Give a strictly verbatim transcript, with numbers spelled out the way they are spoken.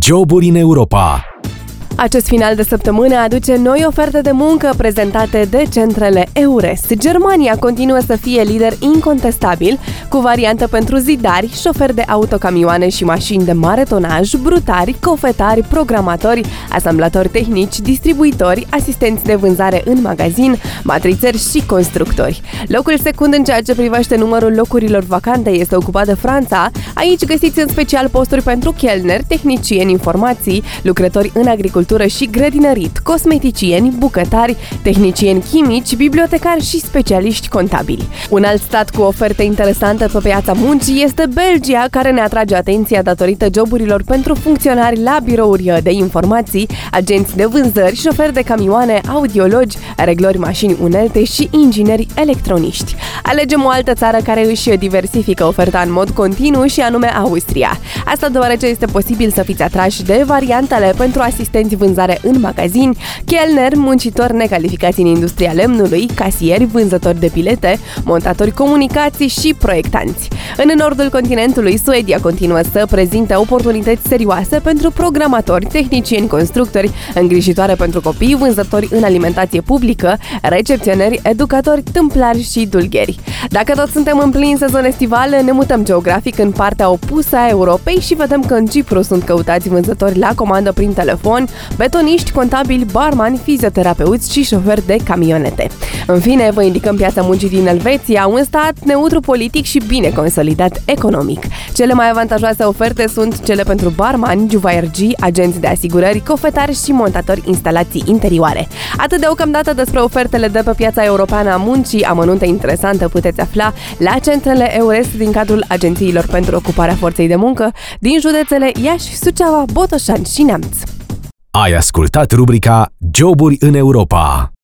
Joburi în Europa. Acest final de săptămână aduce noi oferte de muncă prezentate de centrele EURES. Germania continuă să fie lider incontestabil, cu variantă pentru zidari, șoferi de autocamioane și mașini de mare tonaj, brutari, cofetari, programatori, asamblatori tehnici, distribuitori, asistenți de vânzare în magazin, matrițeri și constructori. Locul secund în ceea ce privește numărul locurilor vacante este ocupat de Franța. Aici găsiți în special posturi pentru chelneri, tehnicieni informații, lucrători în agricultură și grădinărit, cosmeticieni, bucătari, tehnicieni chimici, bibliotecari și specialiști contabili. Un alt stat cu oferte interesante pe piața muncii este Belgia, care ne atrage atenția datorită joburilor pentru funcționari la birouri de informații, agenți de vânzări, șoferi de camioane, audiologi, reglori mașini unelte și ingineri electroniști. Alegem o altă țară care își diversifică oferta în mod continuu și anume Austria. Asta deoarece este posibil să fiți atrași de variantele pentru asistenți vânzare în magazin, chelneri, muncitori necalificați în industria lemnului, casieri, vânzători de bilete, montatori comunicații și proiectanți. În nordul continentului, Suedia continuă să prezinte oportunități serioase pentru programatori, tehnicieni constructori, îngrijitoare pentru copii, vânzători în alimentație publică, recepționeri, educatori, tâmplari și dulgheri. Dacă tot suntem în plin sezon estival, ne mutăm geografic în partea opusă a Europei și vedem că în Cipru sunt căutați vânzători la comandă prin telefon, betoniști, contabili, barmani, fizioterapeuți și șoferi de camionete. În fine, vă indicăm piața muncii din Elveția, un stat neutru politic și bine consolidat economic. Cele mai avantajoase oferte sunt cele pentru barmani, juvaiergii, agenți de asigurări, cofetari și montatori instalații interioare. Atât deocamdată despre ofertele de pe piața europeană a muncii, amănunte interesante puteți afla la centrele EURES din cadrul agențiilor pentru ocuparea forței de muncă din județele Iași, Suceava, Botoșani și Neamț. Ai ascultat rubrica Joburi în Europa.